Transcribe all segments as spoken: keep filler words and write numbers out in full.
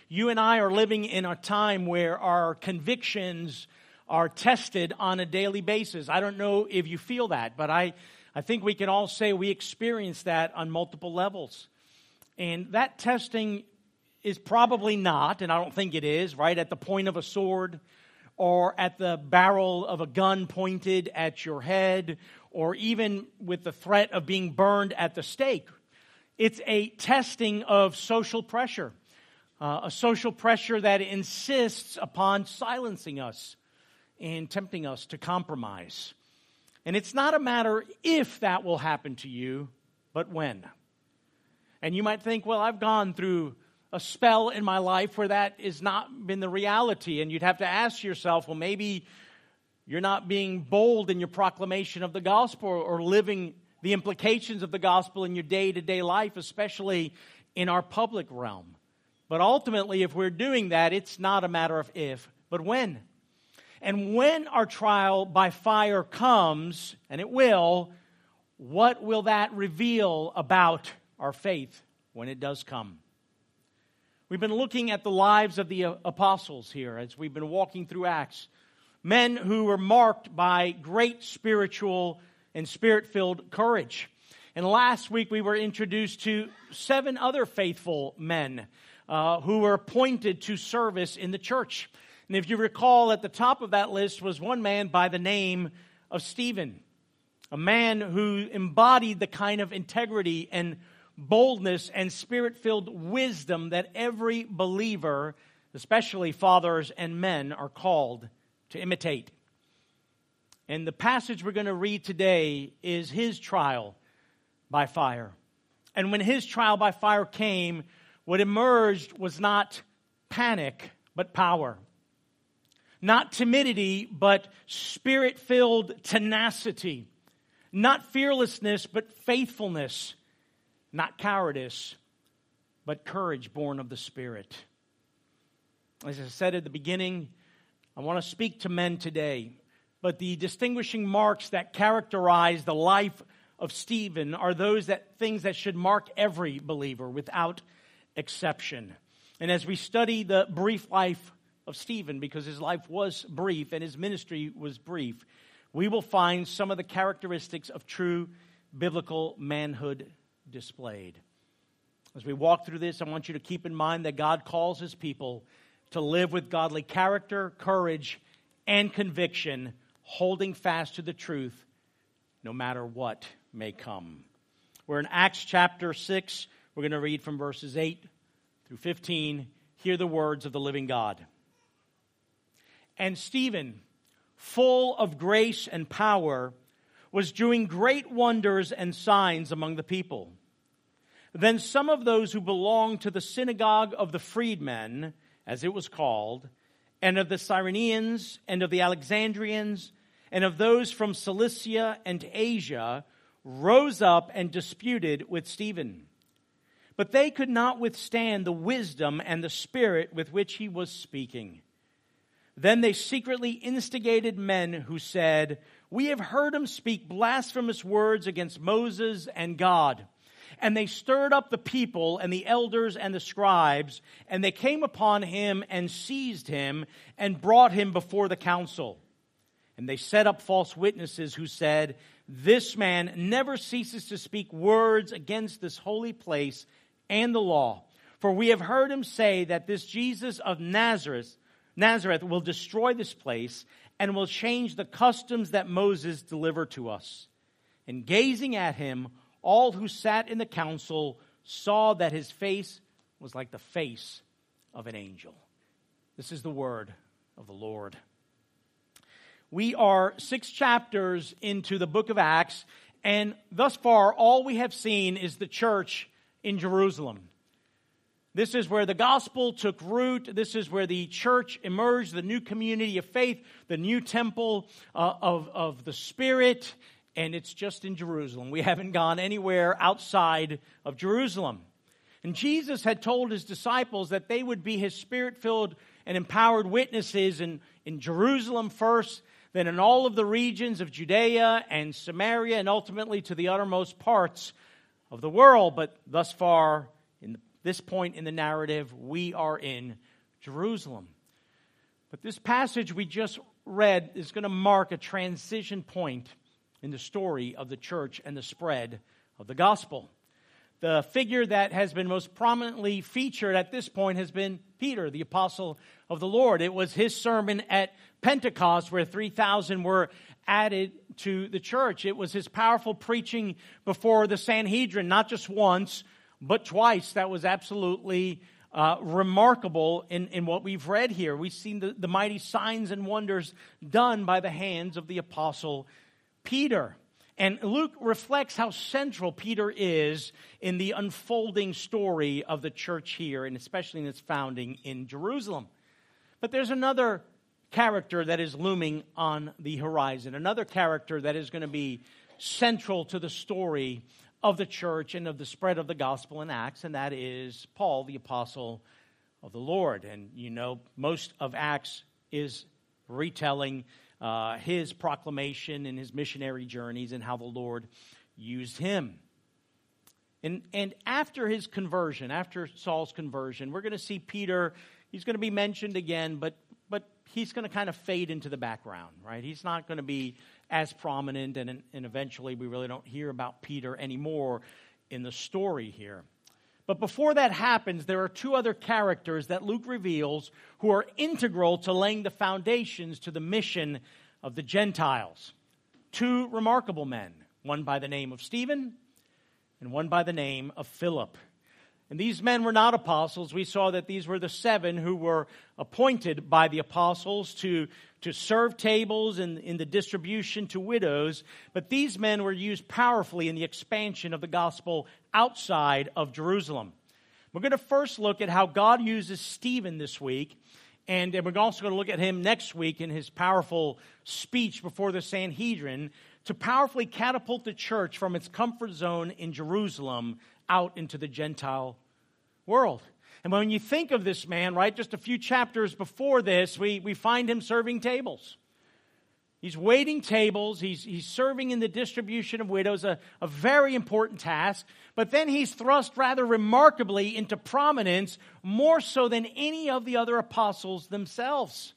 You and I are living in a time where our convictions are tested on a daily basis. I don't know if you feel that, but I, I think we can all say we experience that on multiple levels. And that testing is probably not, and I don't think it is, right, at the point of a sword or at the barrel of a gun pointed at your head or even with the threat of being burned at the stake. It's a testing of social pressure, uh, a social pressure that insists upon silencing us and tempting us to compromise. And it's not a matter if that will happen to you, but when. And you might think, well, I've gone through a spell in my life where that has not been the reality. And you'd have to ask yourself, well, maybe you're not being bold in your proclamation of the gospel or living the implications of the gospel in your day-to-day life, especially in our public realm. But ultimately, if we're doing that, it's not a matter of if, but when. And when our trial by fire comes, and it will, what will that reveal about our faith when it does come? We've been looking at the lives of the apostles here as we've been walking through Acts. Men who were marked by great spiritual and spirit-filled courage. And last week we were introduced to seven other faithful men uh, who were appointed to service in the church. And if you recall, at the top of that list was one man by the name of Stephen, a man who embodied the kind of integrity and boldness and spirit-filled wisdom that every believer, especially fathers and men, are called to imitate. And the passage we're going to read today is his trial by fire. And when his trial by fire came, what emerged was not panic, but power. Not timidity, but spirit-filled tenacity. Not fearlessness, but faithfulness. Not cowardice, but courage born of the Spirit. As I said at the beginning, I want to speak to men today. But the distinguishing marks that characterize the life of Stephen are those that things that should mark every believer without exception. And as we study the brief life of Stephen, because his life was brief and his ministry was brief, we will find some of the characteristics of true biblical manhood displayed. As we walk through this, I want you to keep in mind that God calls his people to live with godly character, courage, and conviction, holding fast to the truth no matter what may come. We're in Acts chapter six. We're going to read from verses eight through fifteen. Hear the words of the living God. And Stephen, full of grace and power, was doing great wonders and signs among the people. Then some of those who belonged to the synagogue of the freedmen, as it was called, and of the Cyrenians, and of the Alexandrians, and of those from Cilicia and Asia, rose up and disputed with Stephen. But they could not withstand the wisdom and the spirit with which he was speaking. Then they secretly instigated men who said, "We have heard him speak blasphemous words against Moses and God." And they stirred up the people and the elders and the scribes, and they came upon him and seized him and brought him before the council. And they set up false witnesses who said, "This man never ceases to speak words against this holy place and the law. For we have heard him say that this Jesus of Nazareth, Nazareth will destroy this place and will change the customs that Moses delivered to us." And gazing at him, all who sat in the council saw that his face was like the face of an angel. This is the word of the Lord. We are six chapters into the book of Acts, and thus far all we have seen is the church in Jerusalem. This is where the gospel took root. This is where the church emerged, the new community of faith, the new temple uh, of, of the Spirit. And it's just in Jerusalem. We haven't gone anywhere outside of Jerusalem. And Jesus had told his disciples that they would be his Spirit-filled and empowered witnesses in, in Jerusalem first, then in all of the regions of Judea and Samaria, and ultimately to the uttermost parts of the world. But thus far, in this point in the narrative, we are in Jerusalem. But this passage we just read is going to mark a transition point in the story of the church and the spread of the gospel. The figure that has been most prominently featured at this point has been Peter, the apostle of the Lord. It was his sermon at Pentecost where three thousand were added to the church. It was his powerful preaching before the Sanhedrin, not just once, but twice. That was absolutely uh, remarkable in, in what we've read here. We've seen the, the mighty signs and wonders done by the hands of the apostle Peter. And Luke reflects how central Peter is in the unfolding story of the church here, and especially in its founding in Jerusalem. But there's another character that is looming on the horizon, another character that is going to be central to the story of the church and of the spread of the gospel in Acts, and that is Paul, the apostle of the Lord. And you know, most of Acts is retelling Uh, his proclamation and his missionary journeys and how the Lord used him. And, and after his conversion, after Saul's conversion, we're going to see Peter, he's going to be mentioned again, but, but he's going to kind of fade into the background, right? He's not going to be as prominent, and, and eventually we really don't hear about Peter anymore in the story here. But before that happens, there are two other characters that Luke reveals who are integral to laying the foundations to the mission of the Gentiles. Two remarkable men, one by the name of Stephen and one by the name of Philip. And these men were not apostles. We saw that these were the seven who were appointed by the apostles to, to serve tables and in the distribution to widows. But these men were used powerfully in the expansion of the gospel outside of Jerusalem. We're going to first look at how God uses Stephen this week. And we're also going to look at him next week in his powerful speech before the Sanhedrin to powerfully catapult the church from its comfort zone in Jerusalem out into the Gentile world. And when you think of this man, right, just a few chapters before this, we, we find him serving tables. He's waiting tables. He's, he's serving in the distribution of widows, a, a very important task. But then he's thrust rather remarkably into prominence, more so than any of the other apostles themselves.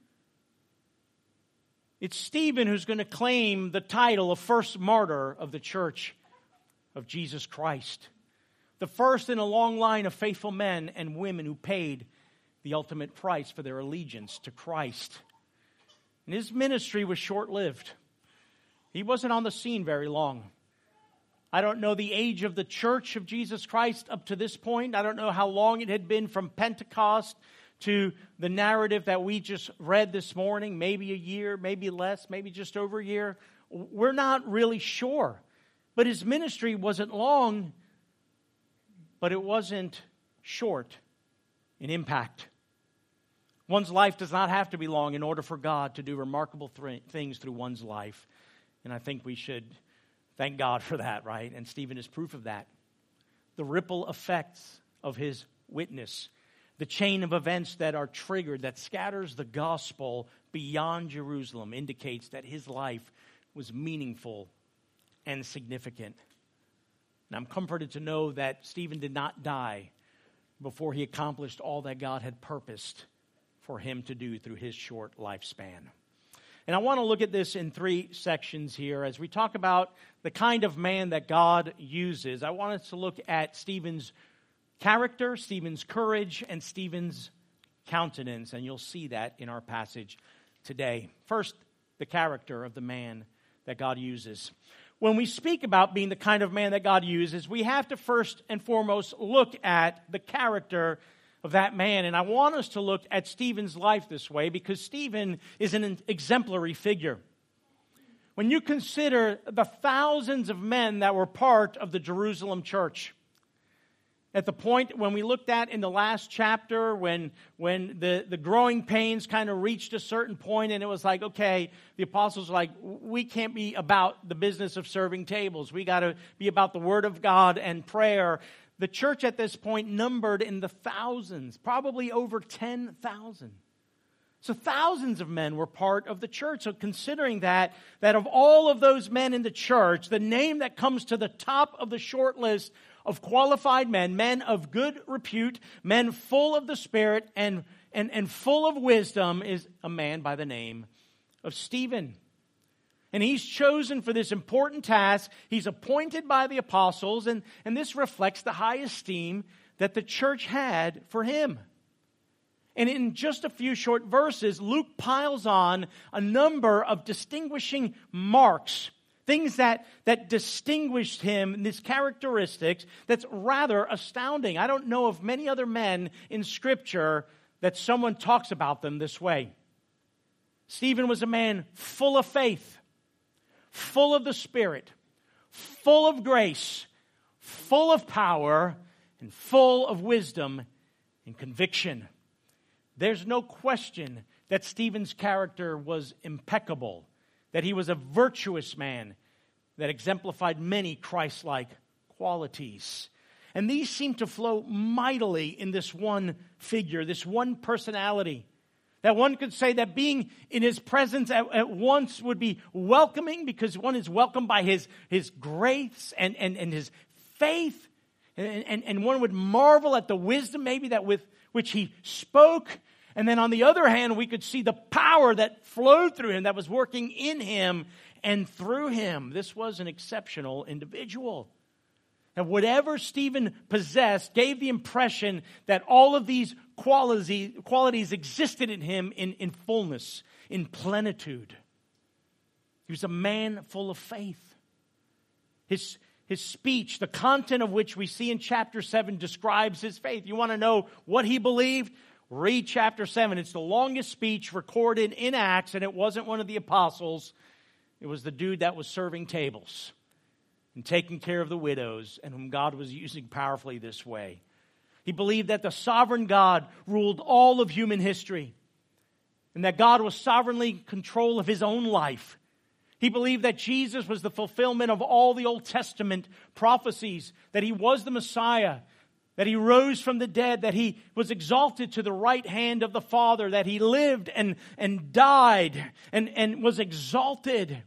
It's Stephen who's going to claim the title of first martyr of the church of Jesus Christ. The first in a long line of faithful men and women who paid the ultimate price for their allegiance to Christ. And his ministry was short-lived. He wasn't on the scene very long. I don't know the age of the church of Jesus Christ up to this point. I don't know how long it had been from Pentecost to the narrative that we just read this morning. Maybe a year, maybe less, maybe just over a year. We're not really sure. But his ministry wasn't long, but it wasn't short in impact. One's life does not have to be long in order for God to do remarkable th- things through one's life. And I think we should thank God for that, right? And Stephen is proof of that. The ripple effects of his witness, the chain of events that are triggered, that scatters the gospel beyond Jerusalem, indicates that his life was meaningful and significant. And I'm comforted to know that Stephen did not die before he accomplished all that God had purposed for him to do through his short lifespan. And I want to look at this in three sections here as we talk about the kind of man that God uses. I want us to look at Stephen's character, Stephen's courage, and Stephen's countenance, and you'll see that in our passage today. First, the character of the man that God uses. When we speak about being the kind of man that God uses, we have to first and foremost look at the character of that man. And I want us to look at Stephen's life this way because Stephen is an exemplary figure. When you consider the thousands of men that were part of the Jerusalem church, at the point when we looked at in the last chapter, when, when the, the growing pains kind of reached a certain point and it was like, okay, the apostles were like, we can't be about the business of serving tables. We got to be about the Word of God and prayer. The church at this point numbered in the thousands, probably over ten thousand. So thousands of men were part of the church. So considering that, that of all of those men in the church, the name that comes to the top of the short list of qualified men, men of good repute, men full of the Spirit and, and, and full of wisdom, is a man by the name of Stephen. And he's chosen for this important task. He's appointed by the apostles, and, and this reflects the high esteem that the church had for him. And in just a few short verses, Luke piles on a number of distinguishing marks, things that, that distinguished him, these characteristics that's rather astounding. I don't know of many other men in Scripture that someone talks about them this way. Stephen was a man full of faith, full of the Spirit, full of grace, full of power, and full of wisdom and conviction. There's no question that Stephen's character was impeccable, that he was a virtuous man that exemplified many Christ-like qualities. And these seem to flow mightily in this one figure, this one personality. That one could say that being in his presence at, at once would be welcoming, because one is welcomed by his, his grace and, and, and his faith. And, and, and one would marvel at the wisdom maybe that with which he spoke. And then on the other hand, we could see the power that flowed through him, that was working in him and through him. This was an exceptional individual. And whatever Stephen possessed gave the impression that all of these qualities, qualities existed in him in, in fullness, in plenitude. He was a man full of faith. His, his speech, the content of which we see in chapter seven, describes his faith. You want to know what he believed? Read chapter seven. It's the longest speech recorded in Acts, and it wasn't one of the apostles. It was the dude that was serving tables and taking care of the widows, and whom God was using powerfully this way. He believed that the sovereign God ruled all of human history, and that God was sovereignly in control of his own life. He believed that Jesus was the fulfillment of all the Old Testament prophecies, that he was the Messiah, that he rose from the dead, that he was exalted to the right hand of the Father, that he lived and, and died and, and was exalted.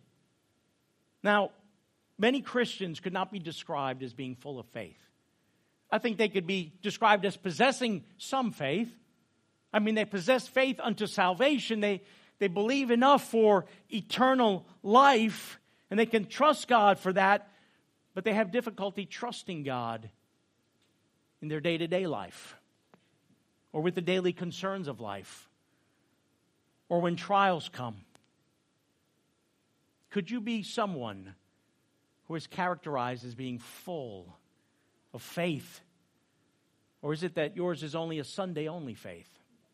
Now, many Christians could not be described as being full of faith. I think they could be described as possessing some faith. I mean, they possess faith unto salvation. They, they believe enough for eternal life, and they can trust God for that, but they have difficulty trusting God in their day-to-day life, or with the daily concerns of life, or when trials come. Could you be someone who is characterized as being full of faith? Or is it that yours is only a Sunday-only faith,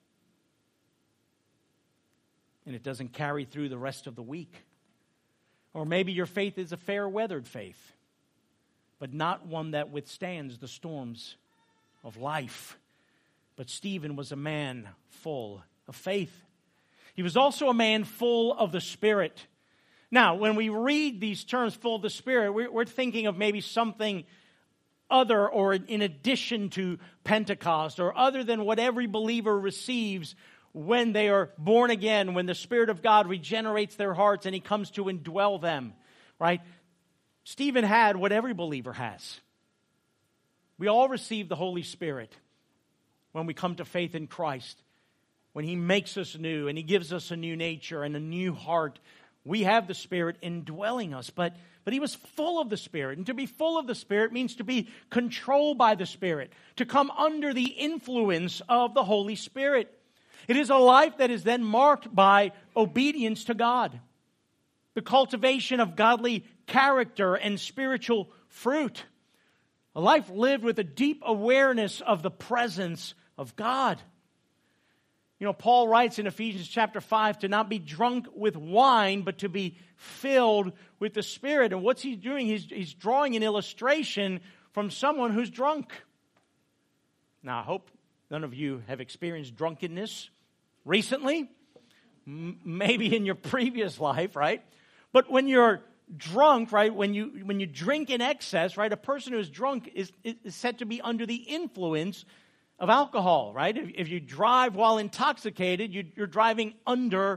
and it doesn't carry through the rest of the week? Or maybe your faith is a fair-weathered faith, but not one that withstands the storms of life. But Stephen was a man full of faith. He was also a man full of the Spirit. Now, when we read these terms, full of the Spirit, we're, we're thinking of maybe something other or in addition to Pentecost, or other than what every believer receives when they are born again, when the Spirit of God regenerates their hearts and he comes to indwell them, right? Stephen had what every believer has. We all receive the Holy Spirit when we come to faith in Christ, when he makes us new and he gives us a new nature and a new heart. We have the Spirit indwelling us, but, but he was full of the Spirit. And to be full of the Spirit means to be controlled by the Spirit, to come under the influence of the Holy Spirit. It is a life that is then marked by obedience to God, the cultivation of godly character and spiritual fruit, a life lived with a deep awareness of the presence of God. You know, Paul writes in Ephesians chapter five to not be drunk with wine, but to be filled with the Spirit. And what's he doing? He's, he's drawing an illustration from someone who's drunk. Now, I hope none of you have experienced drunkenness recently, M- maybe in your previous life, right? But when you're drunk, right, when you when you drink in excess, right, a person who's drunk is, is said to be under the influence of alcohol, right? If, if you drive while intoxicated, you, you're driving under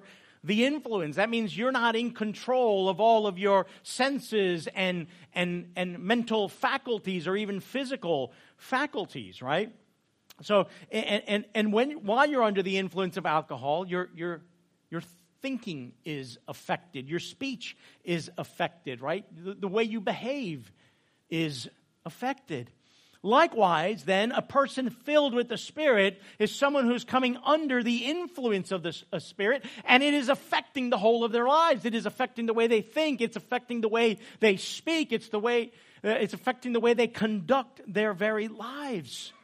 the influence. That means you're not in control of all of your senses and, and, and mental faculties or even physical faculties, right? So, and, and, and when, while you're under the influence of alcohol, your, your, your thinking is affected. Your speech is affected, right? The, the way you behave is affected. Likewise, then, a person filled with the Spirit is someone who's coming under the influence of the Spirit, and it is affecting the whole of their lives. It is affecting the way they think. It's affecting the way they speak. It's the way, uh, it's affecting the way they conduct their very lives.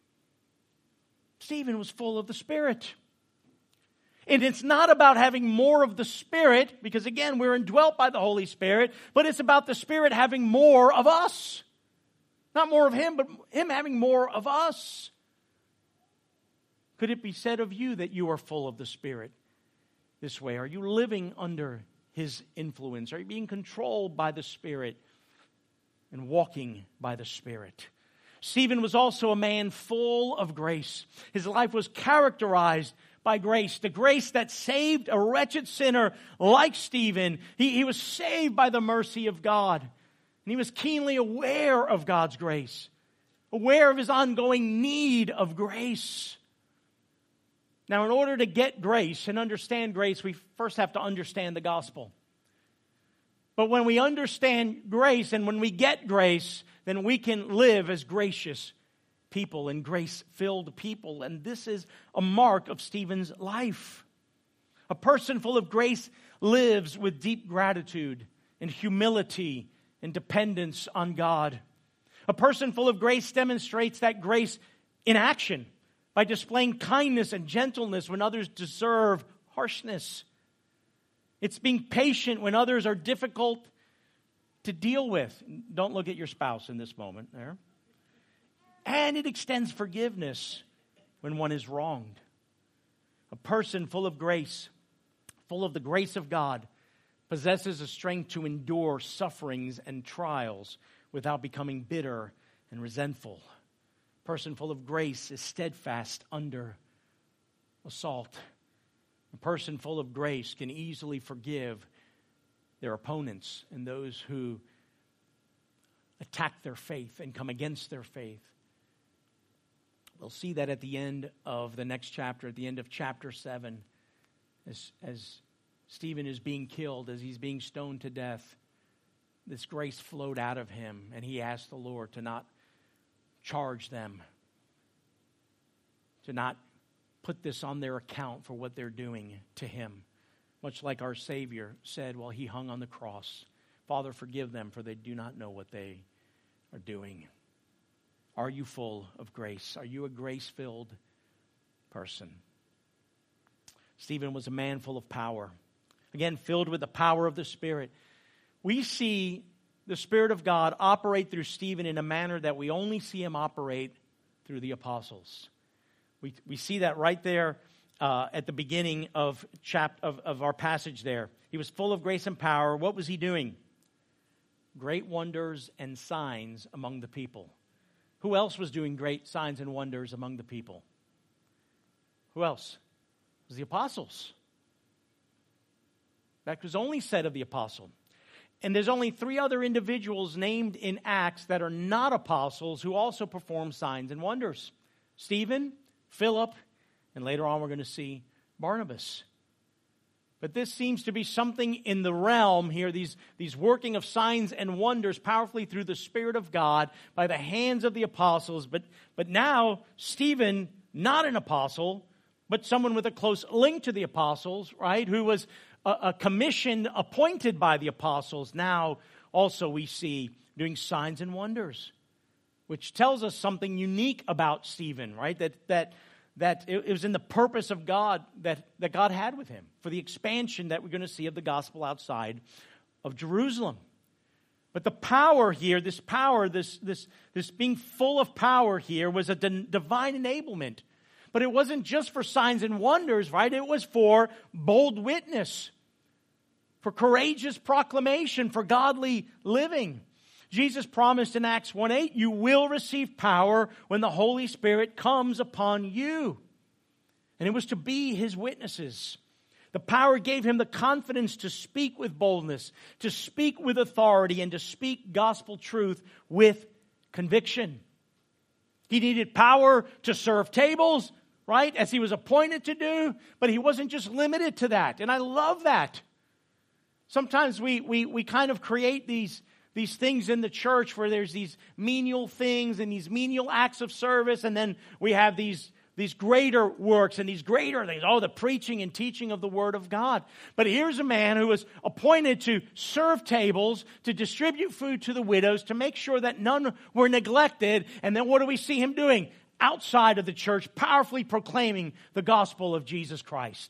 Stephen was full of the Spirit. And it's not about having more of the Spirit, because again, we're indwelt by the Holy Spirit, but it's about the Spirit having more of us. Not more of Him, but Him having more of us. Could it be said of you that you are full of the Spirit this way? Are you living under His influence? Are you being controlled by the Spirit and walking by the Spirit? Stephen was also a man full of grace. His life was characterized by grace, the grace that saved a wretched sinner like Stephen. He, he was saved by the mercy of God. And he was keenly aware of God's grace, aware of his ongoing need of grace. Now, in order to get grace and understand grace, we first have to understand the gospel. But when we understand grace and when we get grace, then we can live as gracious people and grace-filled people. And this is a mark of Stephen's life. A person full of grace lives with deep gratitude and humility and dependence on God. A person full of grace demonstrates that grace in action by displaying kindness and gentleness when others deserve harshness. It's being patient when others are difficult to deal with. Don't look at your spouse in this moment there. And it extends forgiveness when one is wronged. A person full of grace, full of the grace of God, possesses a strength to endure sufferings and trials without becoming bitter and resentful. A person full of grace is steadfast under assault. A person full of grace can easily forgive their opponents and those who attack their faith and come against their faith. We'll see that at the end of the next chapter, at the end of chapter seven, as, as Stephen is being killed, as he's being stoned to death, this grace flowed out of him, and he asked the Lord to not charge them, to not put this on their account for what they're doing to him. Much like our Savior said while he hung on the cross, Father, forgive them, for they do not know what they are doing. Are you full of grace? Are you a grace-filled person? Stephen was a man full of power. Again, filled with the power of the Spirit. We see the Spirit of God operate through Stephen in a manner that we only see him operate through the apostles. We, we see that right there uh, at the beginning of, chap- of, of our passage there. He was full of grace and power. What was he doing? Great wonders and signs among the people. Who else was doing great signs and wonders among the people? Who else? It was the apostles. That was only said of the apostle. And there's only three other individuals named in Acts that are not apostles who also perform signs and wonders. Stephen, Philip, and later on we're going to see Barnabas. But this seems to be something in the realm here, these, these working of signs and wonders powerfully through the Spirit of God by the hands of the apostles. But, but now, Stephen, not an apostle, but someone with a close link to the apostles, right, who was a, a commission appointed by the apostles, now also we see doing signs and wonders, which tells us something unique about Stephen, right, that that that it was in the purpose of God that, that God had with him for the expansion that we're going to see of the gospel outside of Jerusalem. But the power here, this power, this, this, this being full of power here was a d- divine enablement. But it wasn't just for signs and wonders, right? It was for bold witness, for courageous proclamation, for godly living. Jesus promised in Acts one eight, you will receive power when the Holy Spirit comes upon you. And it was to be his witnesses. The power gave him the confidence to speak with boldness, to speak with authority, and to speak gospel truth with conviction. He needed power to serve tables, right, as he was appointed to do, but he wasn't just limited to that. And I love that. Sometimes we we we kind of create these, these things in the church where there's these menial things and these menial acts of service, and then we have these, these greater works and these greater things. Oh, the preaching and teaching of the Word of God. But here's a man who was appointed to serve tables, to distribute food to the widows, to make sure that none were neglected. And then what do we see him doing? Outside of the church, powerfully proclaiming the gospel of Jesus Christ.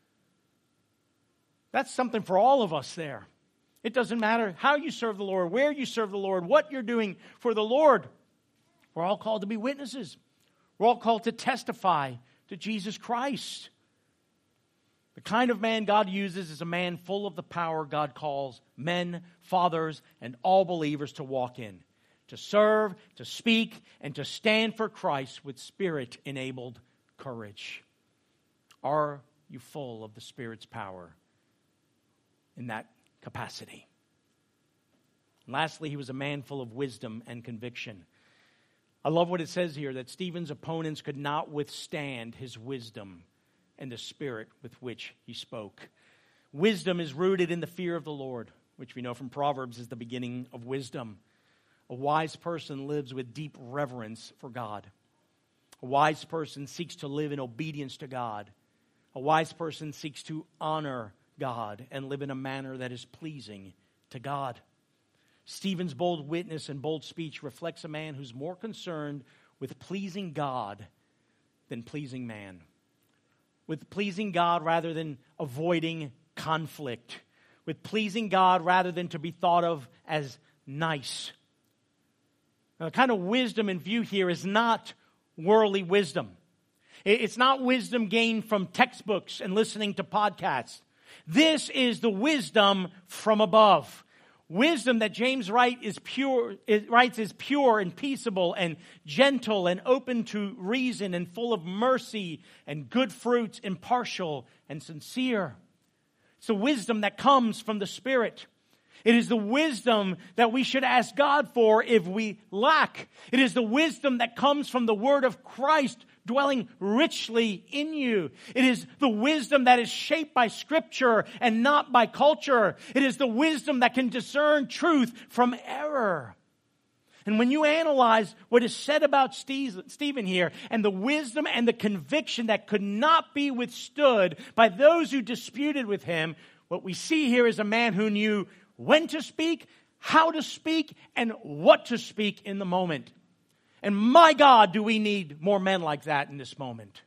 That's something for all of us there. It doesn't matter how you serve the Lord, where you serve the Lord, what you're doing for the Lord. We're all called to be witnesses. We're all called to testify to Jesus Christ. The kind of man God uses is a man full of the power God calls men, fathers, and all believers to walk in. To serve, to speak, and to stand for Christ with Spirit-enabled courage. Are you full of the Spirit's power in that capacity? And lastly, he was a man full of wisdom and conviction. I love what it says here, that Stephen's opponents could not withstand his wisdom and the spirit with which he spoke. Wisdom is rooted in the fear of the Lord, which we know from Proverbs is the beginning of wisdom. A wise person lives with deep reverence for God. A wise person seeks to live in obedience to God. A wise person seeks to honor God and live in a manner that is pleasing to God. Stephen's bold witness and bold speech reflects a man who's more concerned with pleasing God than pleasing man. With pleasing God rather than avoiding conflict. With pleasing God rather than to be thought of as nice. Now, the kind of wisdom in view here is not worldly wisdom. It's not wisdom gained from textbooks and listening to podcasts. This is the wisdom from above. Wisdom that James Wright is pure, is, writes is pure and peaceable and gentle and open to reason and full of mercy and good fruits, impartial and sincere. It's the wisdom that comes from the Spirit. It is the wisdom that we should ask God for if we lack. It is the wisdom that comes from the Word of Christ dwelling richly in you. It is the wisdom that is shaped by Scripture and not by culture. It is the wisdom that can discern truth from error. And when you analyze what is said about Stephen here, and the wisdom and the conviction that could not be withstood by those who disputed with him, what we see here is a man who knew when to speak, how to speak, and what to speak in the moment. And my God, do we need more men like that in this moment.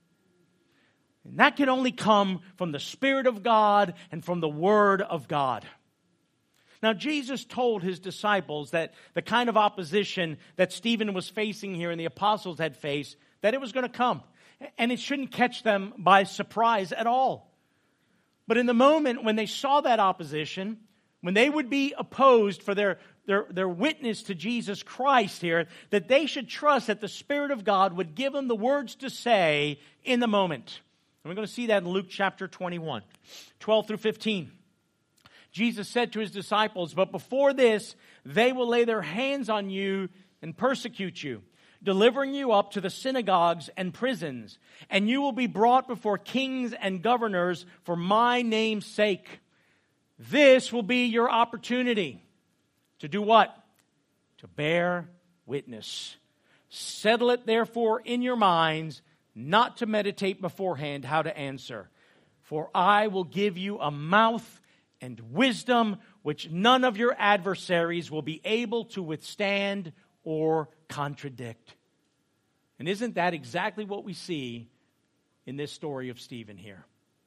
And that can only come from the Spirit of God and from the Word of God. Now, Jesus told his disciples that the kind of opposition that Stephen was facing here and the apostles had faced, that it was going to come. And it shouldn't catch them by surprise at all. But in the moment when they saw that opposition, when they would be opposed for their, their, their witness to Jesus Christ here, that they should trust that the Spirit of God would give them the words to say in the moment. And we're going to see that in Luke chapter twenty-one, twelve through fifteen. Jesus said to his disciples, "But before this, they will lay their hands on you and persecute you, delivering you up to the synagogues and prisons. And you will be brought before kings and governors for my name's sake. This will be your opportunity to do what? To bear witness. Settle it therefore in your minds, not to meditate beforehand how to answer. For I will give you a mouth and wisdom which none of your adversaries will be able to withstand or contradict." And isn't that exactly what we see in this story of Stephen here?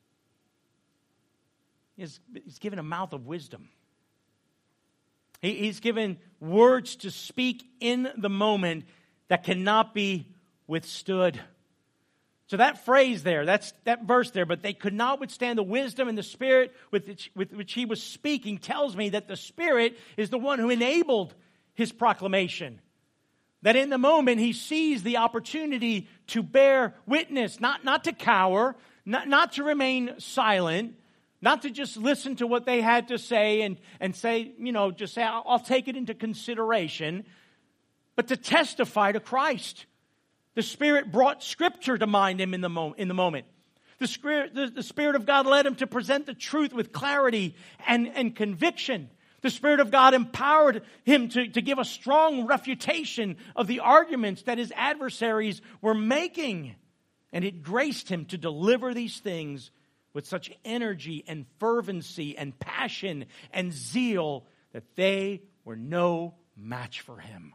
He's, he's given a mouth of wisdom. He, he's given words to speak in the moment that cannot be withstood. So that phrase there, that's that verse there, "but they could not withstand the wisdom and the Spirit with which, with which he was speaking," tells me that the Spirit is the one who enabled his proclamation. That in the moment he sees the opportunity to bear witness, not, not to cower, Not, not to remain silent, not to just listen to what they had to say and, and say, you know, just say, I'll, I'll take it into consideration, but to testify to Christ. The Spirit brought Scripture to mind him in the, mo- in the moment. The Spirit, the, the Spirit of God led him to present the truth with clarity and, and conviction. The Spirit of God empowered him to, to give a strong refutation of the arguments that his adversaries were making. And it graced him to deliver these things with such energy and fervency and passion and zeal that they were no match for him.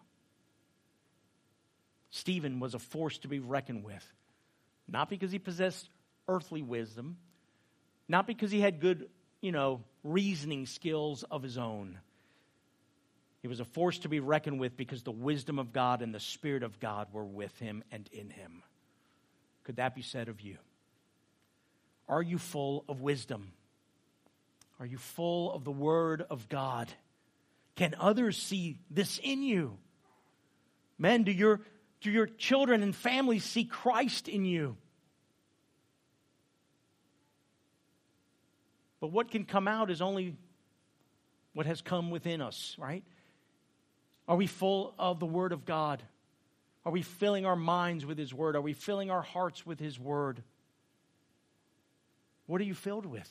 Stephen was a force to be reckoned with, not because he possessed earthly wisdom, not because he had good, you know, reasoning skills of his own. He was a force to be reckoned with because the wisdom of God and the Spirit of God were with him and in him. Could that be said of you? Are you full of wisdom? Are you full of the Word of God? Can others see this in you? Men, do your, do your children and families see Christ in you? But what can come out is only what has come within us, right? Are we full of the Word of God? Are we filling our minds with His Word? Are we filling our hearts with His Word? What are you filled with?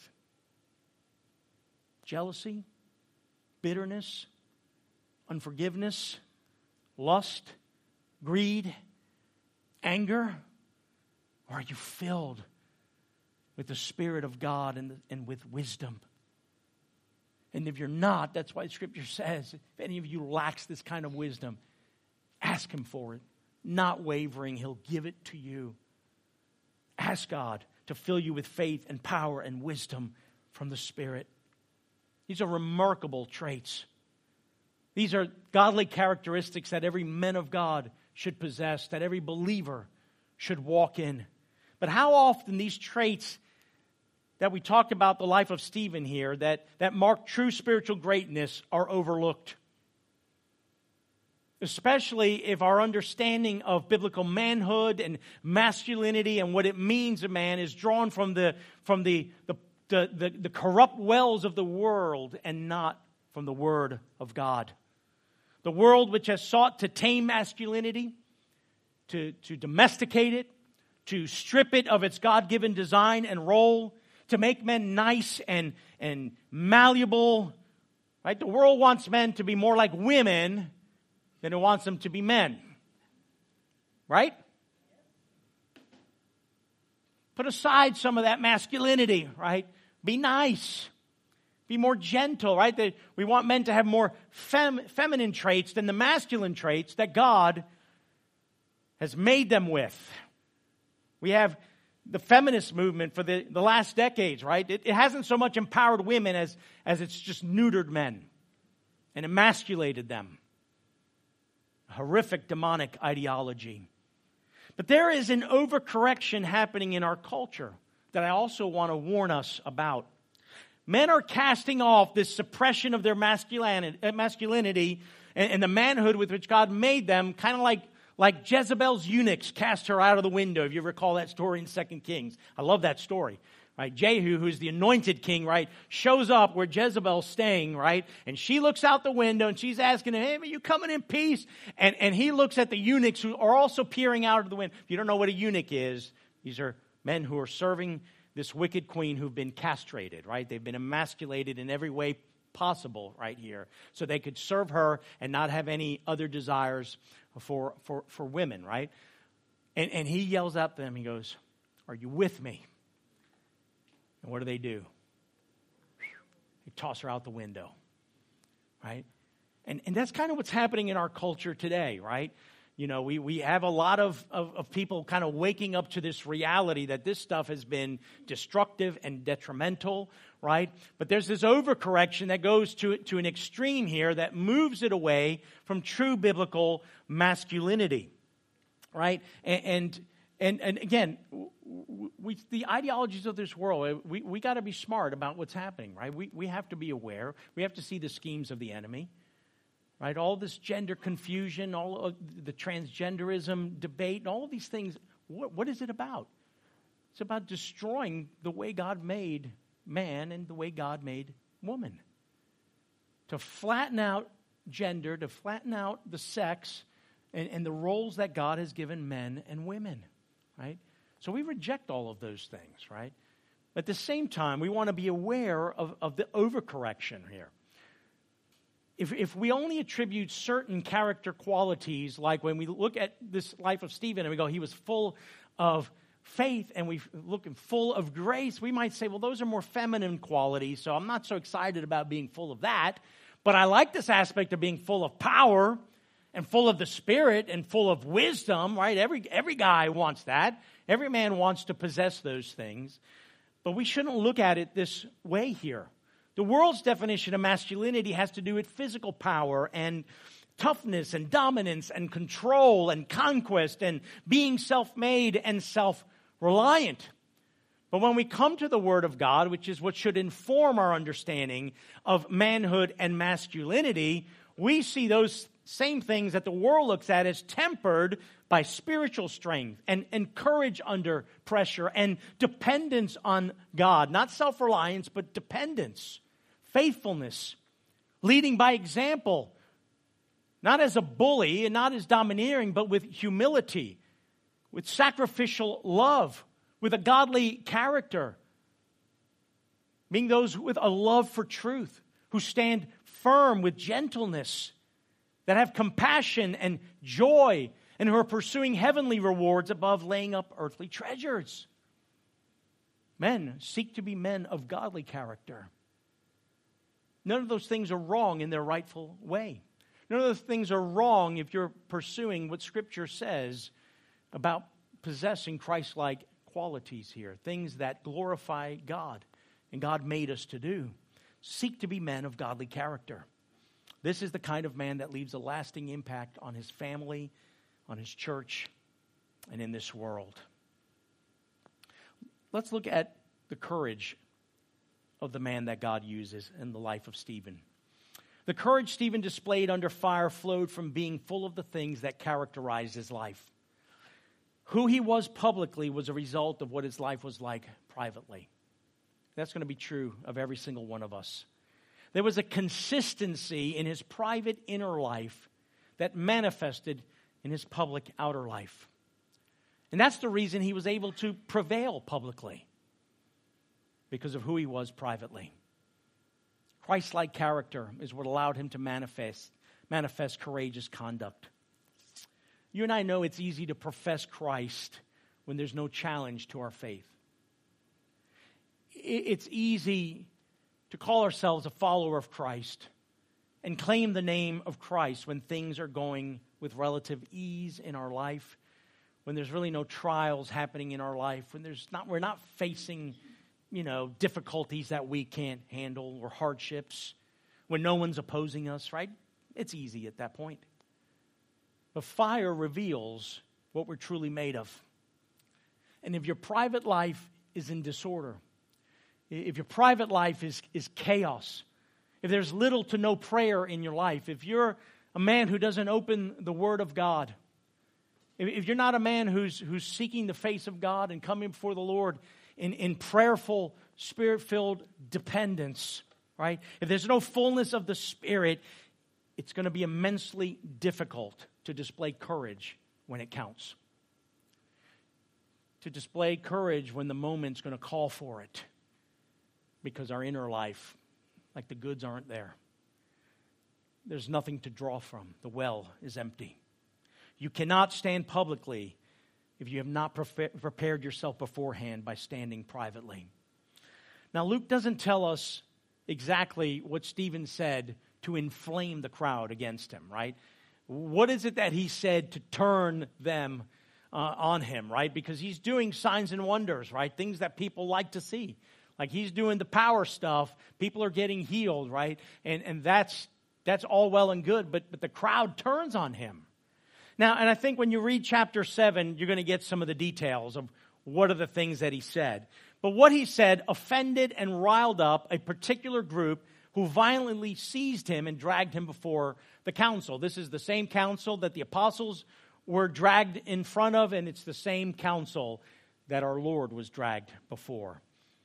Jealousy? Bitterness? Unforgiveness? Lust? Greed? Anger? Or are you filled with the Spirit of God and, and with wisdom? And if you're not, that's why Scripture says, if any of you lacks this kind of wisdom, ask Him for it. Not wavering, He'll give it to you. Ask God to fill you with faith and power and wisdom from the Spirit. These are remarkable traits. These are godly characteristics that every man of God should possess, that every believer should walk in. But how often these traits that we talked about the life of Stephen here, that, that mark true spiritual greatness, are overlooked? Especially if our understanding of biblical manhood and masculinity and what it means a man is drawn from the from the the, the, the, the corrupt wells of the world and not from the Word of God. The world which has sought to tame masculinity, to, to domesticate it, to strip it of its God-given design and role, to make men nice and, and malleable. Right? The world wants men to be more like women than it wants them to be men. Right? Put aside some of that masculinity, right? Be nice. Be more gentle, right? That we want men to have more fem, feminine traits than the masculine traits that God has made them with. We have the feminist movement for the, the last decades, right? It, it hasn't so much empowered women as, as it's just neutered men and emasculated them. Horrific demonic ideology. But there is an overcorrection happening in our culture that I also want to warn us about. Men are casting off this suppression of their masculinity, masculinity and, and the manhood with which God made them, kind of like, like Jezebel's eunuchs cast her out of the window, if you recall that story in Second Kings. I love that story. Right, Jehu, who's the anointed king, right, shows up where Jezebel's staying, right, and she looks out the window and she's asking him, hey, are you coming in peace? And, and he looks at the eunuchs who are also peering out of the window. If you don't know what a eunuch is, these are men who are serving this wicked queen who've been castrated, right? They've been emasculated in every way possible right here. So they could serve her and not have any other desires for, for, for women, right? And, and he yells at them, he goes, are you with me? And what do they do? They toss her out the window, right? And and that's kind of what's happening in our culture today, right? You know, we, we have a lot of, of, of people kind of waking up to this reality that this stuff has been destructive and detrimental, right? But there's this overcorrection that goes to, to an extreme here that moves it away from true biblical masculinity, right? And and, and, and again, we, the ideologies of this world, we, we got to be smart about what's happening, right? We, we have to be aware. We have to see the schemes of the enemy. Right, all this gender confusion, all of the transgenderism debate, and all of these things, what, what is it about? It's about destroying the way God made man and the way God made woman. To flatten out gender, to flatten out the sex and, and the roles that God has given men and women, right? So we reject all of those things, right? But at the same time, we want to be aware of, of the overcorrection here. If, if we only attribute certain character qualities, like when we look at this life of Stephen and we go, he was full of faith and we look full of grace, we might say, well, those are more feminine qualities, so I'm not so excited about being full of that. But I like this aspect of being full of power and full of the Spirit and full of wisdom, right? Every, every guy wants that. Every man wants to possess those things. But we shouldn't look at it this way here. The world's definition of masculinity has to do with physical power and toughness and dominance and control and conquest and being self-made and self-reliant. But when we come to the Word of God, which is what should inform our understanding of manhood and masculinity, we see those same things that the world looks at as tempered by spiritual strength and, and courage under pressure and dependence on God. Not self-reliance, but dependence, faithfulness, leading by example, not as a bully and not as domineering, but with humility, with sacrificial love, with a godly character, being those with a love for truth, who stand firm with gentleness, that have compassion and joy, and who are pursuing heavenly rewards above laying up earthly treasures. Men seek to be men of godly character. None of those things are wrong in their rightful way. None of those things are wrong if you're pursuing what Scripture says about possessing Christ-like qualities here, things that glorify God, and God made us to do. Seek to be men of godly character. This is the kind of man that leaves a lasting impact on his family, on his church, and in this world. Let's look at the courage of the man that God uses in the life of Stephen. The courage Stephen displayed under fire flowed from being full of the things that characterized his life. Who he was publicly was a result of what his life was like privately. That's going to be true of every single one of us. There was a consistency in his private inner life that manifested in his public outer life. And that's the reason he was able to prevail publicly, because of who he was privately. Christ-like character is what allowed him to manifest, manifest courageous conduct. You and I know it's easy to profess Christ when there's no challenge to our faith. It's easy to call ourselves a follower of Christ and claim the name of Christ when things are going with relative ease in our life, when there's really no trials happening in our life, when there's not, we're not facing, you know, difficulties that we can't handle or hardships, when no one's opposing us, right? It's easy at that point. But fire reveals what we're truly made of. And if your private life is in disorder, if your private life is, is chaos, if there's little to no prayer in your life, if you're a man who doesn't open the Word of God, if, if you're not a man who's, who's seeking the face of God and coming before the Lord in, in prayerful, Spirit-filled dependence, right? If there's no fullness of the Spirit, it's going to be immensely difficult to display courage when it counts. To display courage when the moment's going to call for it. Because our inner life, like the goods aren't there. There's nothing to draw from. The well is empty. You cannot stand publicly if you have not pre- prepared yourself beforehand by standing privately. Now, Luke doesn't tell us exactly what Stephen said to inflame the crowd against him, right? What is it that he said to turn them uh, on him, right? Because he's doing signs and wonders, right? Things that people like to see. Like he's doing the power stuff. People are getting healed, right? And and that's that's all well and good, but but the crowd turns on him. Now, and I think when you read chapter seven, you're going to get some of the details of what are the things that he said. But what he said offended and riled up a particular group who violently seized him and dragged him before the council. This is the same council that the apostles were dragged in front of, and it's the same council that our Lord was dragged before.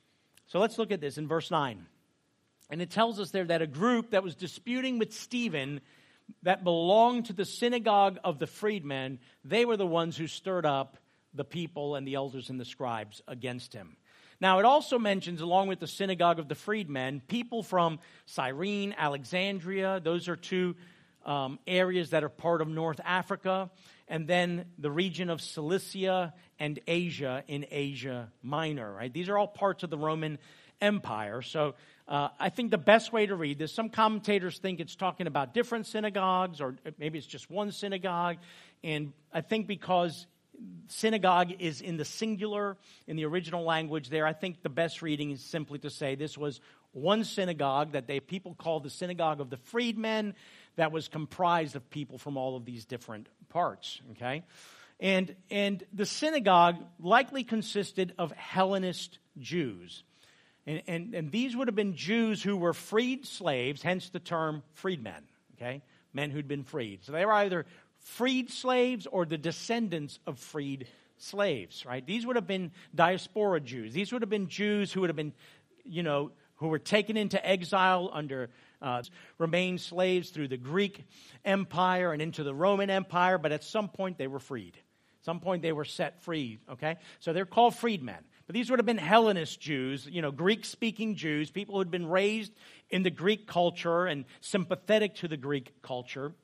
So let's look at this in verse nine. And it tells us there that a group that was disputing with Stephen that belonged to the synagogue of the freedmen, they were the ones who stirred up the people and the elders and the scribes against him. Now, it also mentions, along with the synagogue of the freedmen, people from Cyrene, Alexandria. Those are two um, areas that are part of North Africa. And then the region of Cilicia and Asia in Asia Minor. Right? These are all parts of the Roman Empire. So uh, I think the best way to read this, some commentators think it's talking about different synagogues, or maybe it's just one synagogue. And I think because synagogue is in the singular in the original language there, I think the best reading is simply to say this was one synagogue that they people called the synagogue of the freedmen, that was comprised of people from all of these different parts. Okay, and and the synagogue likely consisted of Hellenist Jews. And, and, and these would have been Jews who were freed slaves, hence the term freedmen, okay? Men who'd been freed. So they were either freed slaves or the descendants of freed slaves, right? These would have been diaspora Jews. These would have been Jews who would have been, you know, who were taken into exile under, uh, remained slaves through the Greek Empire and into the Roman Empire, but at some point they were freed. At some point they were set free, okay? So they're called freedmen. But these would have been Hellenist Jews, you know, Greek-speaking Jews, people who had been raised in the Greek culture and sympathetic to the Greek culture.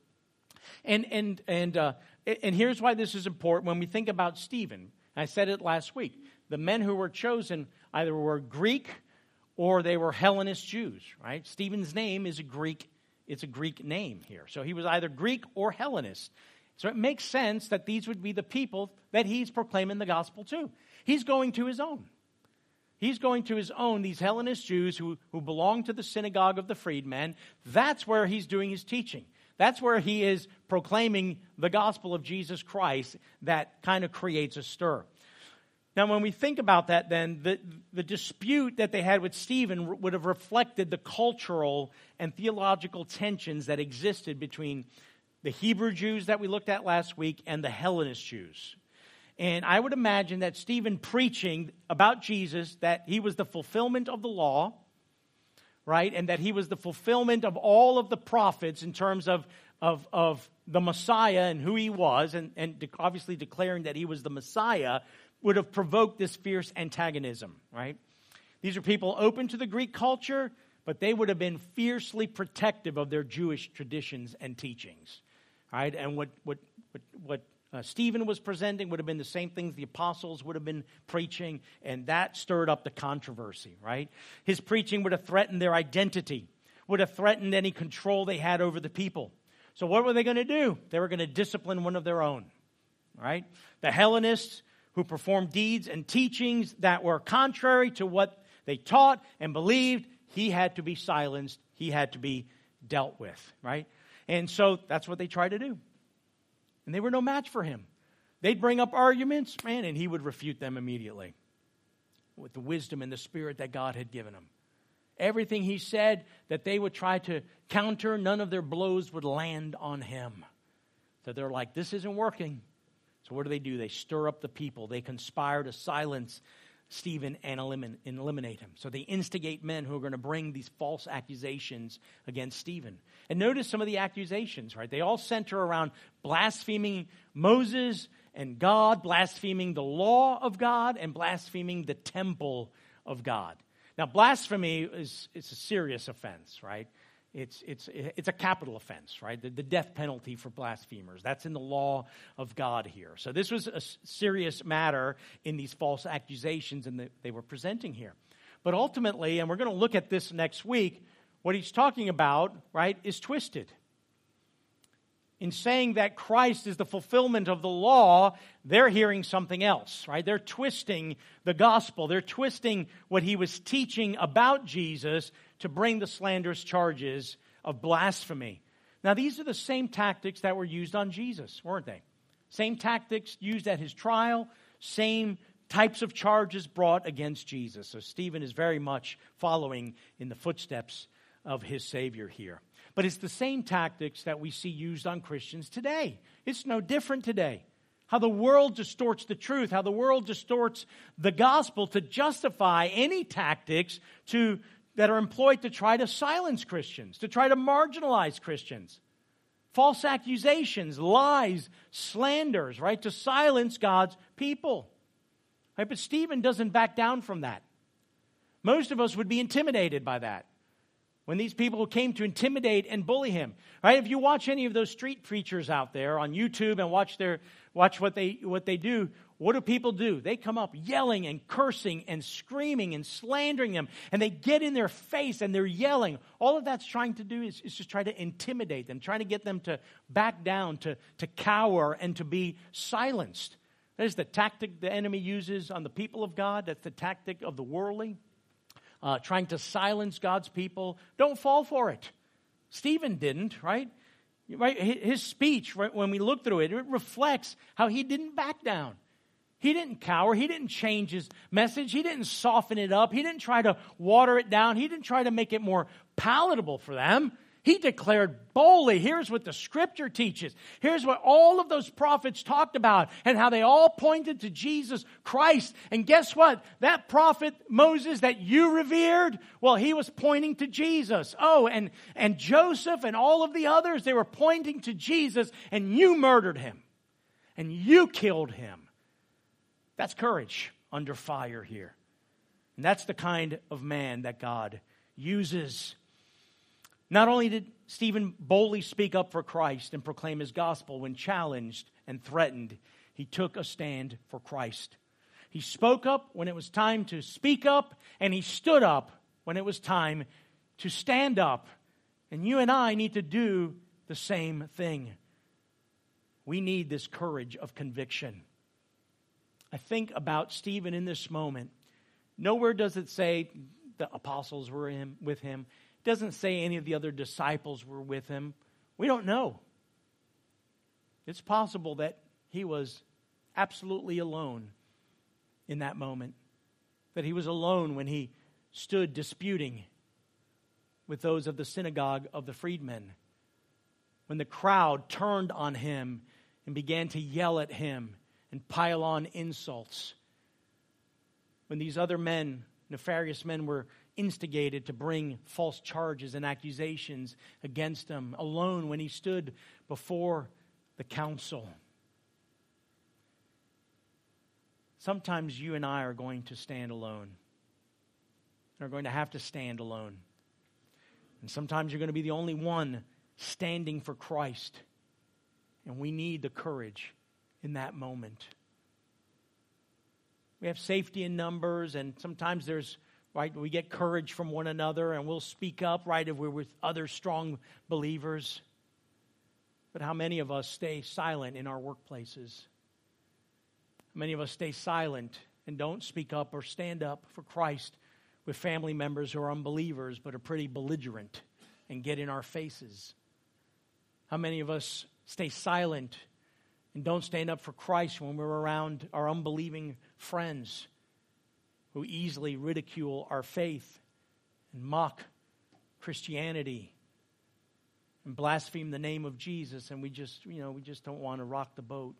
And and and uh, and here's why this is important when we think about Stephen. I said it last week. The men who were chosen either were Greek or they were Hellenist Jews, right? Stephen's name is a Greek, it's a Greek name here. So he was either Greek or Hellenist. So it makes sense that these would be the people that he's proclaiming the gospel to. He's going to his own. He's going to his own, these Hellenist Jews who, who belong to the synagogue of the freedmen. That's where he's doing his teaching. That's where he is proclaiming the gospel of Jesus Christ that kind of creates a stir. Now, when we think about that, then, the, the dispute that they had with Stephen would have reflected the cultural and theological tensions that existed between the Hebrew Jews that we looked at last week and the Hellenist Jews. And I would imagine that Stephen preaching about Jesus, that he was the fulfillment of the law, right? And that he was the fulfillment of all of the prophets in terms of, of, of the Messiah and who he was, and, and de- obviously declaring that he was the Messiah, would have provoked this fierce antagonism, right? These are people open to the Greek culture, but they would have been fiercely protective of their Jewish traditions and teachings, right? And what what what, what uh, Stephen was presenting would have been the same things the apostles would have been preaching, and that stirred up the controversy, right? His preaching would have threatened their identity, would have threatened any control they had over the people. So what were they going to do? They were going to discipline one of their own, right? The Hellenists who performed deeds and teachings that were contrary to what they taught and believed, he had to be silenced. He had to be dealt with, right? And so that's what they tried to do. And they were no match for him. They'd bring up arguments, man, and he would refute them immediately with the wisdom and the spirit that God had given him. Everything he said that they would try to counter, none of their blows would land on him. So they're like, this isn't working. So what do they do? They stir up the people. They conspire to silence Stephen and eliminate him. So they instigate men who are going to bring these false accusations against Stephen. And notice some of the accusations, right? They all center around blaspheming Moses and God, blaspheming the law of God, and blaspheming the temple of God. Now, blasphemy is it's a serious offense, right? It's it's it's a capital offense, right? The, the death penalty for blasphemers. That's in the law of God here. So this was a serious matter in these false accusations and the, they were presenting here. But ultimately, and we're going to look at this next week, what he's talking about, right, is twisted. In saying that Christ is the fulfillment of the law, they're hearing something else, right? They're twisting the gospel. They're twisting what he was teaching about Jesus to bring the slanderous charges of blasphemy. Now, these are the same tactics that were used on Jesus, weren't they? Same tactics used at his trial, same types of charges brought against Jesus. So Stephen is very much following in the footsteps of his Savior here. But it's the same tactics that we see used on Christians today. It's no different today. How the world distorts the truth, how the world distorts the gospel to justify any tactics to, that are employed to try to silence Christians, to try to marginalize Christians. False accusations, lies, slanders, right? To silence God's people. Right? But Stephen doesn't back down from that. Most of us would be intimidated by that. When these people came to intimidate and bully him, right? If you watch any of those street preachers out there on YouTube and watch their watch what they what they do, what do people do? They come up yelling and cursing and screaming and slandering them, and they get in their face and they're yelling. All of that's trying to do is, is just try to intimidate them, trying to get them to back down, to to cower, and to be silenced. That is the tactic the enemy uses on the people of God. That's the tactic of the worldly. Uh, trying to silence God's people. Don't fall for it. Stephen didn't, right? Right? His speech, right, when we look through it, it reflects how he didn't back down. He didn't cower. He didn't change his message. He didn't soften it up. He didn't try to water it down. He didn't try to make it more palatable for them. He declared boldly, here's what the Scripture teaches. Here's what all of those prophets talked about and how they all pointed to Jesus Christ. And guess what? That prophet Moses that you revered, well, he was pointing to Jesus. Oh, and, and Joseph and all of the others, they were pointing to Jesus, and you murdered him. And you killed him. That's courage under fire here. And that's the kind of man that God uses. Not only did Stephen boldly speak up for Christ and proclaim his gospel when challenged and threatened, he took a stand for Christ. He spoke up when it was time to speak up, and he stood up when it was time to stand up. And you and I need to do the same thing. We need this courage of conviction. I think about Stephen in this moment. Nowhere does it say the apostles were in, with him. It doesn't say any of the other disciples were with him. We don't know. It's possible that he was absolutely alone in that moment. That he was alone when he stood disputing with those of the synagogue of the freedmen. When the crowd turned on him and began to yell at him and pile on insults. When these other men, nefarious men, were instigated to bring false charges and accusations against him, alone when he stood before the council. Sometimes you and I are going to stand alone. Are going to have to stand alone. And sometimes you're going to be the only one standing for Christ. And we need the courage in that moment. We have safety in numbers, and sometimes there's Right, we get courage from one another, and we'll speak up, right, if we're with other strong believers. But how many of us stay silent in our workplaces? How many of us stay silent and don't speak up or stand up for Christ with family members who are unbelievers but are pretty belligerent and get in our faces? How many of us stay silent and don't stand up for Christ when we're around our unbelieving friends who easily ridicule our faith and mock Christianity and blaspheme the name of Jesus, and we just, you know, we just don't want to rock the boat.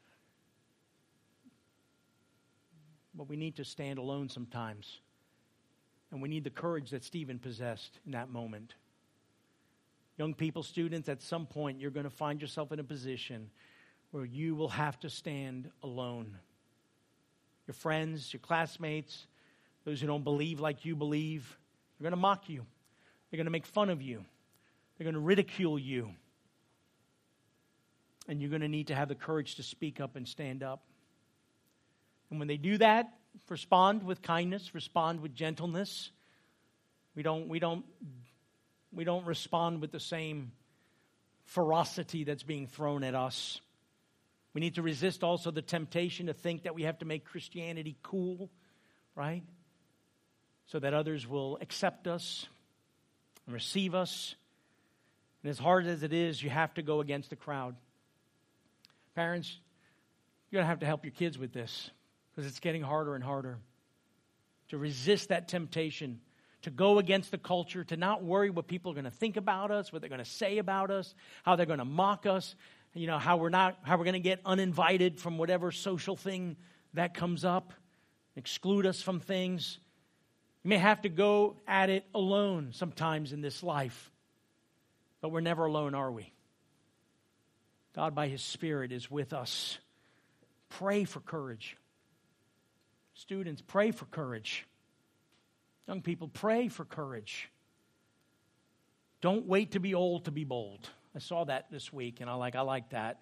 But we need to stand alone sometimes. And we need the courage that Stephen possessed in that moment. Young people, students, at some point you're going to find yourself in a position where you will have to stand alone. Your friends, your classmates, those who don't believe like you believe, they're going to mock you. They're going to make fun of you. They're going to ridicule you. And you're going to need to have the courage to speak up and stand up. And when they do that, respond with kindness, respond with gentleness. We don't, we don't, we don't respond with the same ferocity that's being thrown at us. We need to resist also the temptation to think that we have to make Christianity cool, right? So that others will accept us and receive us. And as hard as it is, you have to go against the crowd. Parents, you're going to have to help your kids with this because it's getting harder and harder to resist that temptation, to go against the culture, to not worry what people are going to think about us, what they're going to say about us, how they're going to mock us. you know, how we're not, how we're going to get uninvited from whatever social thing that comes up, exclude us from things. You may have to go at it alone sometimes in this life, but we're never alone, are we? God, by His Spirit, is with us. Pray for courage. Students, pray for courage. Young people, pray for courage. Don't wait to be old to be bold. I saw that this week, and I like I like that.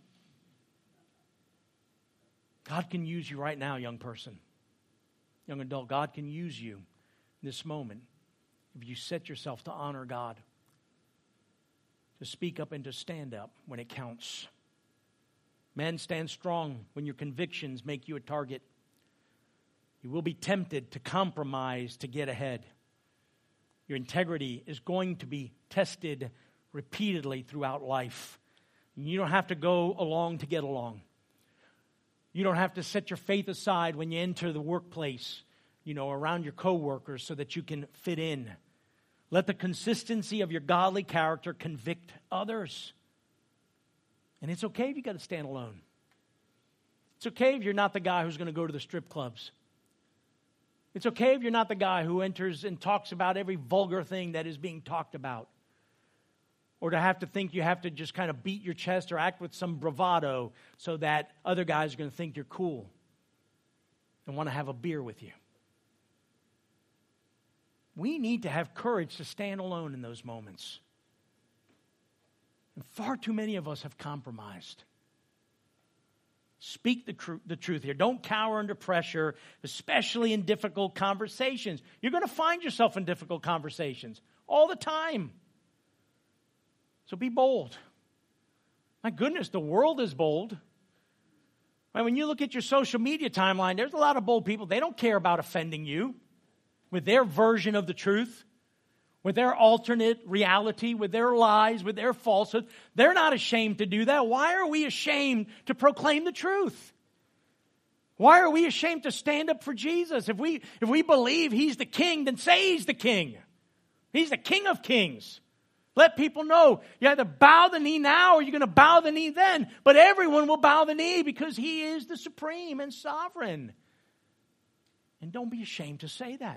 God can use you right now, young person, young adult. God can use you in this moment if you set yourself to honor God, to speak up and to stand up when it counts. Men, stand strong when your convictions make you a target. You will be tempted to compromise to get ahead. Your integrity is going to be tested repeatedly throughout life. You don't have to go along to get along. You don't have to set your faith aside when you enter the workplace, you know, around your coworkers so that you can fit in. Let the consistency of your godly character convict others. And it's okay if you got to stand alone. It's okay if you're not the guy who's going to go to the strip clubs. It's okay if you're not the guy who enters and talks about every vulgar thing that is being talked about. Or to have to think you have to just kind of beat your chest or act with some bravado so that other guys are going to think you're cool and want to have a beer with you. We need to have courage to stand alone in those moments. And far too many of us have compromised. Speak the, cr- the truth here. Don't cower under pressure, especially in difficult conversations. You're going to find yourself in difficult conversations all the time. So be bold. My goodness, the world is bold. Right, when you look at your social media timeline, there's a lot of bold people. They don't care about offending you with their version of the truth, with their alternate reality, with their lies, with their falsehood. They're not ashamed to do that. Why are we ashamed to proclaim the truth? Why are we ashamed to stand up for Jesus? If we, if we believe He's the King, then say He's the King. He's the King of Kings. Let people know you either bow the knee now or you're going to bow the knee then. But everyone will bow the knee because He is the supreme and sovereign. And don't be ashamed to say that.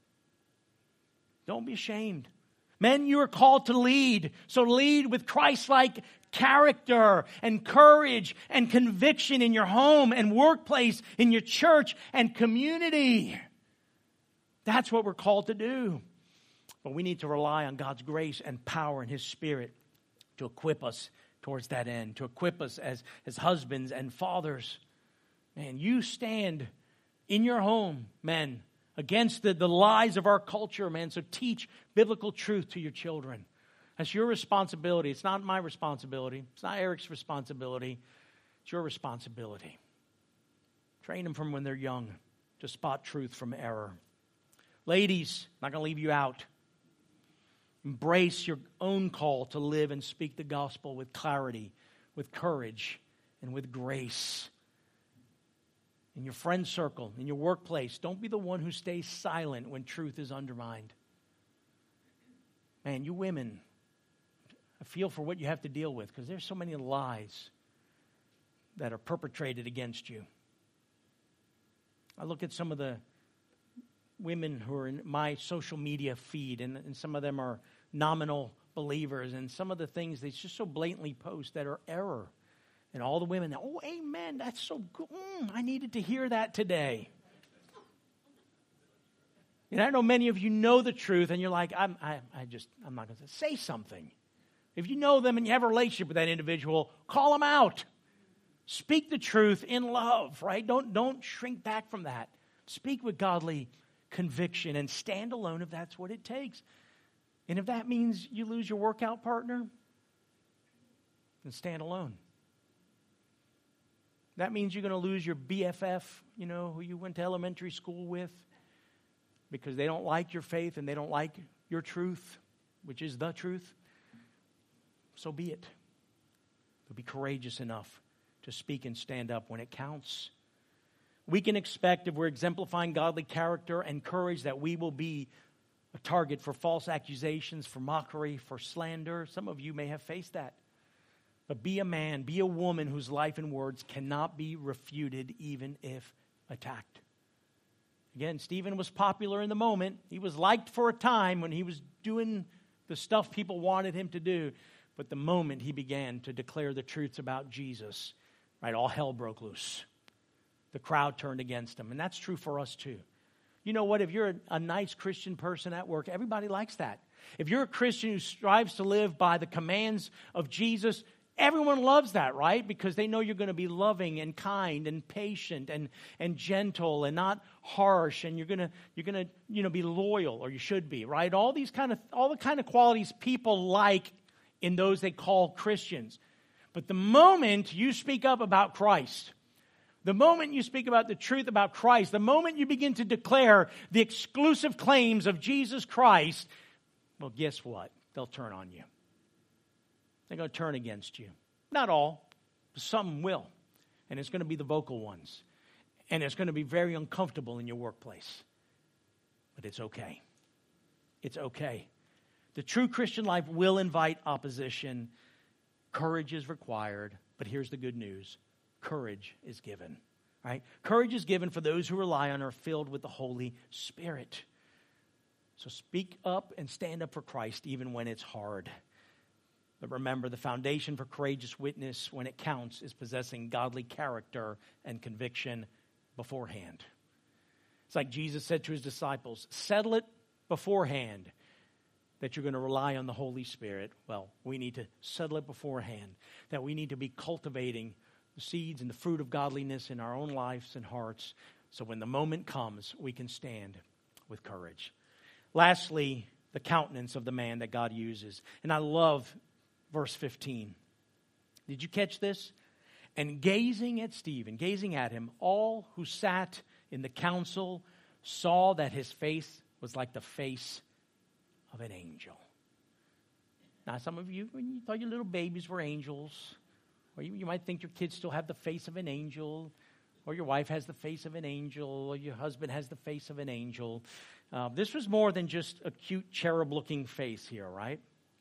Don't be ashamed. Men, you are called to lead. So lead with Christ-like character and courage and conviction in your home and workplace, in your church and community. That's what we're called to do. But we need to rely on God's grace and power and His Spirit to equip us towards that end, to equip us as, as husbands and fathers. Man, you stand in your home, men, against the, the lies of our culture, man. So teach biblical truth to your children. That's your responsibility. It's not my responsibility. It's not Eric's responsibility. It's your responsibility. Train them from when they're young to spot truth from error. Ladies, I'm not going to leave you out. Embrace your own call to live and speak the gospel with clarity, with courage, and with grace. In your friend circle, in your workplace, don't be the one who stays silent when truth is undermined. Man, you women, I feel for what you have to deal with because there's so many lies that are perpetrated against you. I look at some of the women who are in my social media feed, and, and some of them are nominal believers, and some of the things they just so blatantly post that are error. And all the women, oh, amen, that's so good. Mm, I needed to hear that today. And I know many of you know the truth, and you're like, I'm, I, I just, I'm not going to say something. If you know them and you have a relationship with that individual, call them out. Speak the truth in love, right? Don't, don't shrink back from that. Speak with godly conviction and stand alone if that's what it takes. And if that means you lose your workout partner, then stand alone. That means you're going to lose your B F F, you know, who you went to elementary school with, because they don't like your faith and they don't like your truth, which is the truth. So be it. But be courageous enough to speak and stand up when it counts. We can expect, if we're exemplifying godly character and courage, that we will be a target for false accusations, for mockery, for slander. Some of you may have faced that. But be a man, be a woman whose life and words cannot be refuted even if attacked. Again, Stephen was popular in the moment. He was liked for a time when he was doing the stuff people wanted him to do. But the moment he began to declare the truths about Jesus, right, all hell broke loose. The crowd turned against him. And that's true for us too. You know what? If you're a, a nice Christian person at work, everybody likes that. If you're a Christian who strives to live by the commands of Jesus, everyone loves that, right? Because they know you're going to be loving and kind and patient and, and gentle and not harsh, and you're going to you're going to you know be loyal, or you should be, right? All these kind of all the kind of qualities people like in those they call Christians. But the moment you speak up about Christ, the moment you speak about the truth about Christ, the moment you begin to declare the exclusive claims of Jesus Christ, well, guess what? They'll turn on you. They're going to turn against you. Not all, but some will. And it's going to be the vocal ones. And it's going to be very uncomfortable in your workplace. But it's okay. It's okay. The true Christian life will invite opposition. Courage is required. But here's the good news. Courage is given. Right? Courage is given for those who rely on or are filled with the Holy Spirit. So speak up and stand up for Christ even when it's hard. But remember, the foundation for courageous witness when it counts is possessing godly character and conviction beforehand. It's like Jesus said to his disciples, settle it beforehand that you're going to rely on the Holy Spirit. Well, we need to settle it beforehand, that we need to be cultivating the seeds and the fruit of godliness in our own lives and hearts, so when the moment comes, we can stand with courage. Lastly, the countenance of the man that God uses. And I love verse fifteen. Did you catch this? And gazing at Stephen, gazing at him, all who sat in the council saw that his face was like the face of an angel. Now, some of you, when you thought your little babies were angels, or you, you might think your kids still have the face of an angel, or your wife has the face of an angel, or your husband has the face of an angel. Uh, this was more than just a cute cherub-looking face here, right?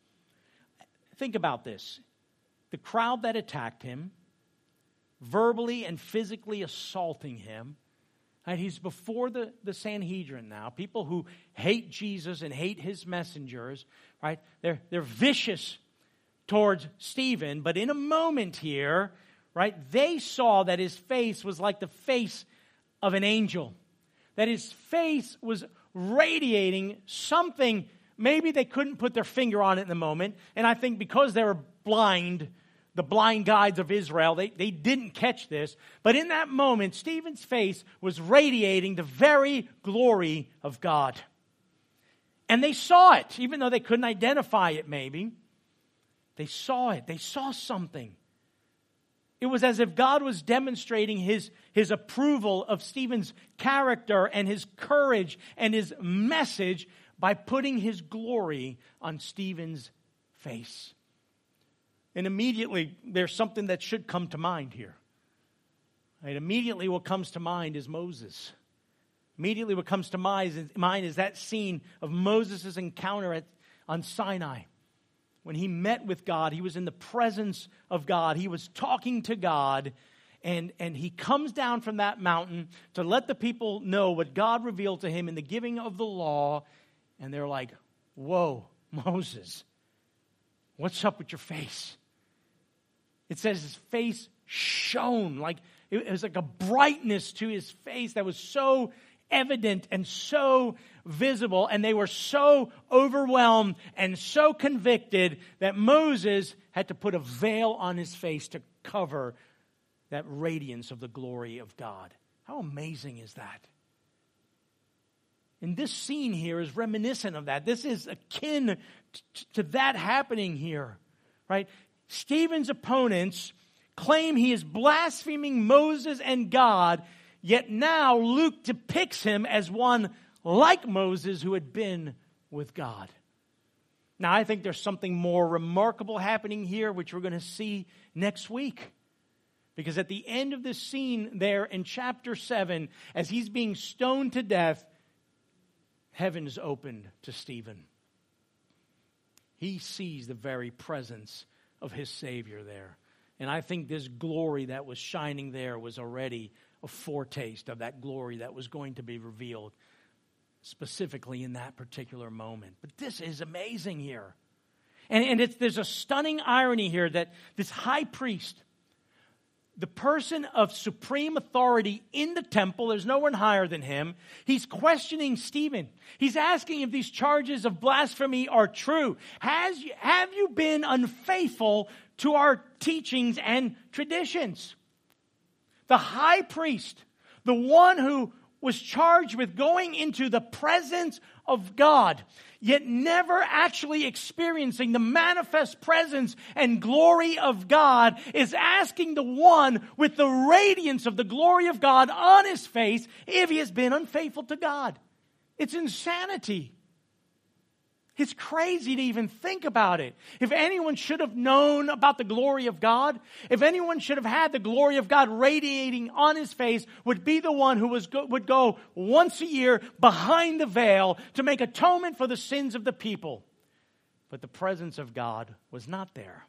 Think about this. The crowd that attacked him, verbally and physically assaulting him, right? He's before the, the Sanhedrin now, people who hate Jesus and hate his messengers, right? They're, they're vicious towards Stephen, but in a moment here, right, they saw that his face was like the face of an angel, that his face was radiating something. Maybe they couldn't put their finger on it in the moment, and I think because they were blind, the blind guides of Israel, they, they didn't catch this, but in that moment, Stephen's face was radiating the very glory of God. And they saw it, even though they couldn't identify it maybe. They saw it. They saw something. It was as if God was demonstrating his, his approval of Stephen's character and his courage and his message by putting his glory on Stephen's face. And immediately, there's something that should come to mind here. Right? Immediately, what comes to mind is Moses. Immediately, what comes to mind is that scene of Moses' encounter at, on Sinai. When he met with God, he was in the presence of God. He was talking to God. And, and he comes down from that mountain to let the people know what God revealed to him in the giving of the law. And they're like, whoa, Moses, what's up with your face? It says his face shone. Like it was like a brightness to his face that was so evident and so visible, and they were so overwhelmed and so convicted that Moses had to put a veil on his face to cover that radiance of the glory of God. How amazing is that? And this scene here is reminiscent of that. This is akin t- to that happening here, right? Stephen's opponents claim he is blaspheming Moses and God, yet now Luke depicts him as one like Moses who had been with God. Now, I think there's something more remarkable happening here, which we're going to see next week. Because at the end of this scene there in chapter seven, as he's being stoned to death, heaven is opened to Stephen. He sees the very presence of his Savior there. And I think this glory that was shining there was already a foretaste of that glory that was going to be revealed specifically in that particular moment. But this is amazing here. And, and it's, there's a stunning irony here that this high priest, the person of supreme authority in the temple, there's no one higher than him, he's questioning Stephen. He's asking if these charges of blasphemy are true. Has, have you been unfaithful to our teachings and traditions? The high priest, the one who was charged with going into the presence of God, yet never actually experiencing the manifest presence and glory of God, is asking the one with the radiance of the glory of God on his face if he has been unfaithful to God. It's insanity. It's crazy to even think about it. If anyone should have known about the glory of God, if anyone should have had the glory of God radiating on his face, would be the one who was go, would go once a year behind the veil to make atonement for the sins of the people. But the presence of God was not there.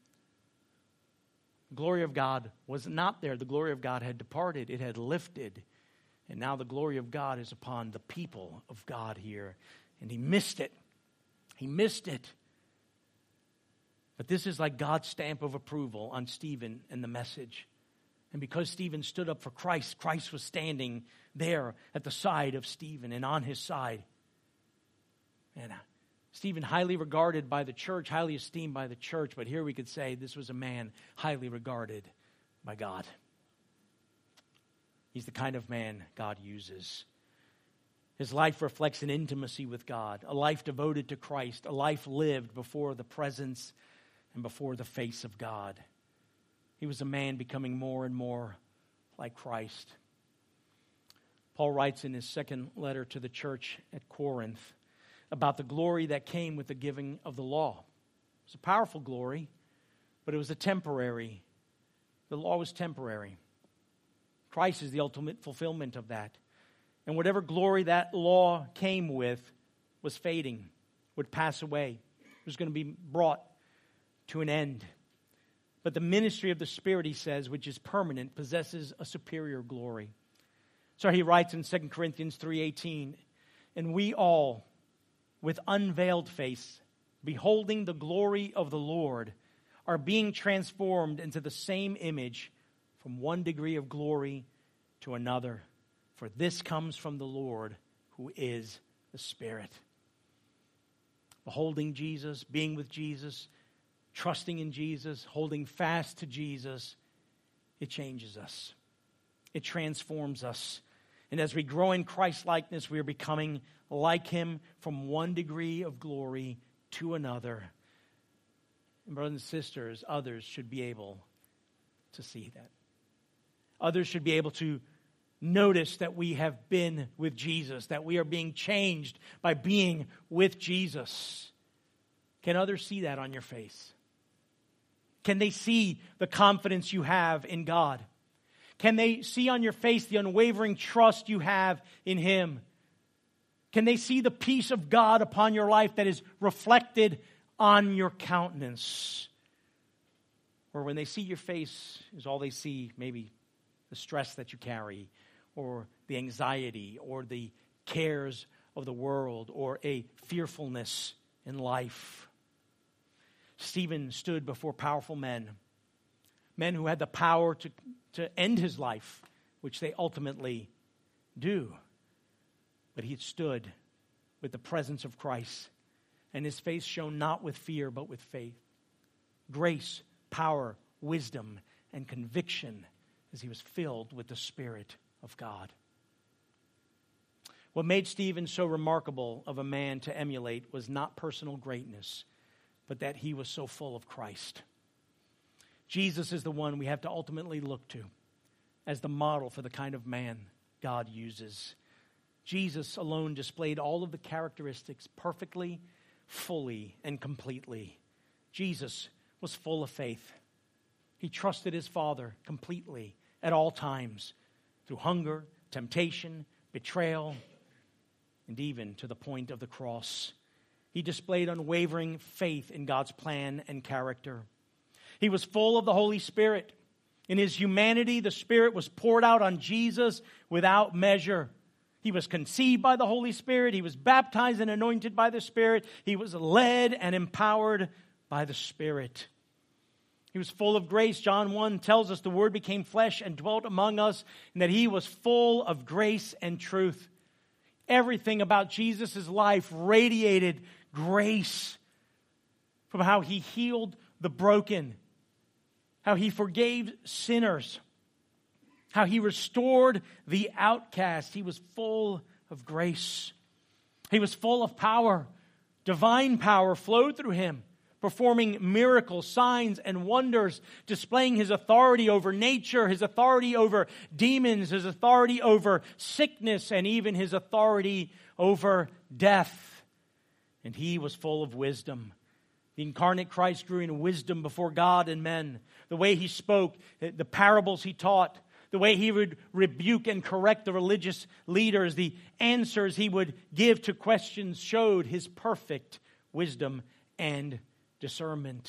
The glory of God was not there. The glory of God had departed. It had lifted. And now the glory of God is upon the people of God here. And he missed it. He missed it. But this is like God's stamp of approval on Stephen and the message. And because Stephen stood up for Christ, Christ was standing there at the side of Stephen and on his side. And uh, Stephen, highly regarded by the church, highly esteemed by the church, but here we could say this was a man highly regarded by God. He's the kind of man God uses. His life reflects an intimacy with God, a life devoted to Christ, a life lived before the presence and before the face of God. He was a man becoming more and more like Christ. Paul writes in his second letter to the church at Corinth about the glory that came with the giving of the law. It was a powerful glory, but it was a temporary. The law was temporary. Christ is the ultimate fulfillment of that. And whatever glory that law came with was fading, would pass away. It was going to be brought to an end. But the ministry of the Spirit, he says, which is permanent, possesses a superior glory. So he writes in Second Corinthians three eighteen, and we all, with unveiled face, beholding the glory of the Lord, are being transformed into the same image from one degree of glory to another. For this comes from the Lord, who is the Spirit. Beholding Jesus, being with Jesus, trusting in Jesus, holding fast to Jesus, it changes us. It transforms us. And as we grow in Christ-likeness, we are becoming like Him from one degree of glory to another. And brothers and sisters, others should be able to see that. Others should be able to notice that we have been with Jesus, that we are being changed by being with Jesus. Can others see that on your face? Can they see the confidence you have in God? Can they see on your face the unwavering trust you have in Him? Can they see the peace of God upon your life that is reflected on your countenance? Or when they see your face, is all they see maybe the stress that you carry, or the anxiety, or the cares of the world, or a fearfulness in life? Stephen stood before powerful men, men who had the power to, to end his life, which they ultimately do. But he stood with the presence of Christ, and his face shone not with fear, but with faith, grace, power, wisdom, and conviction, as he was filled with the Spirit of God. What made Stephen so remarkable of a man to emulate was not personal greatness, but that he was so full of Christ. Jesus is the one we have to ultimately look to as the model for the kind of man God uses. Jesus alone displayed all of the characteristics perfectly, fully, and completely. Jesus was full of faith. He trusted his Father completely at all times, through hunger, temptation, betrayal, and even to the point of the cross. He displayed unwavering faith in God's plan and character. He was full of the Holy Spirit. In his humanity, the Spirit was poured out on Jesus without measure. He was conceived by the Holy Spirit. He was baptized and anointed by the Spirit. He was led and empowered by the Spirit. He was full of grace. John one tells us the Word became flesh and dwelt among us, and that he was full of grace and truth. Everything about Jesus' life radiated grace, from how he healed the broken, how he forgave sinners, how he restored the outcast. He was full of grace. He was full of power. Divine power flowed through him, performing miracles, signs, and wonders, displaying his authority over nature, his authority over demons, his authority over sickness, and even his authority over death. And he was full of wisdom. The incarnate Christ grew in wisdom before God and men. The way he spoke, the parables he taught, the way he would rebuke and correct the religious leaders, the answers he would give to questions showed his perfect wisdom and discernment.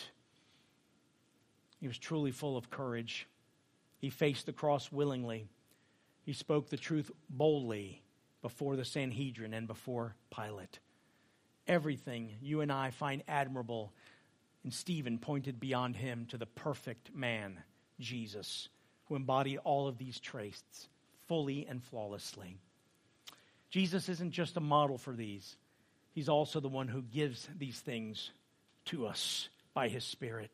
He was truly full of courage. He faced the cross willingly. He spoke the truth boldly before the Sanhedrin and before Pilate. Everything you and I find admirable in Stephen pointed beyond him to the perfect man, Jesus, who embodied all of these traits fully and flawlessly. Jesus isn't just a model for these. He's also the one who gives these things to us by his Spirit.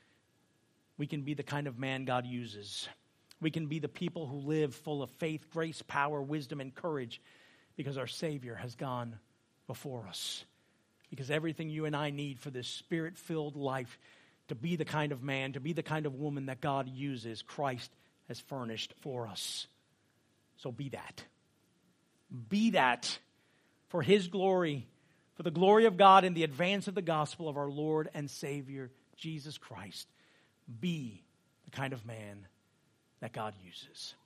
We can be the kind of man God uses. We can be the people who live full of faith, grace, power, wisdom, and courage because our Savior has gone before us. Because everything you and I need for this Spirit-filled life, to be the kind of man, to be the kind of woman that God uses, Christ has furnished for us. So be that. Be that for his glory, for the glory of God and the advance of the gospel of our Lord and Savior, Jesus Christ. Be the kind of man that God uses.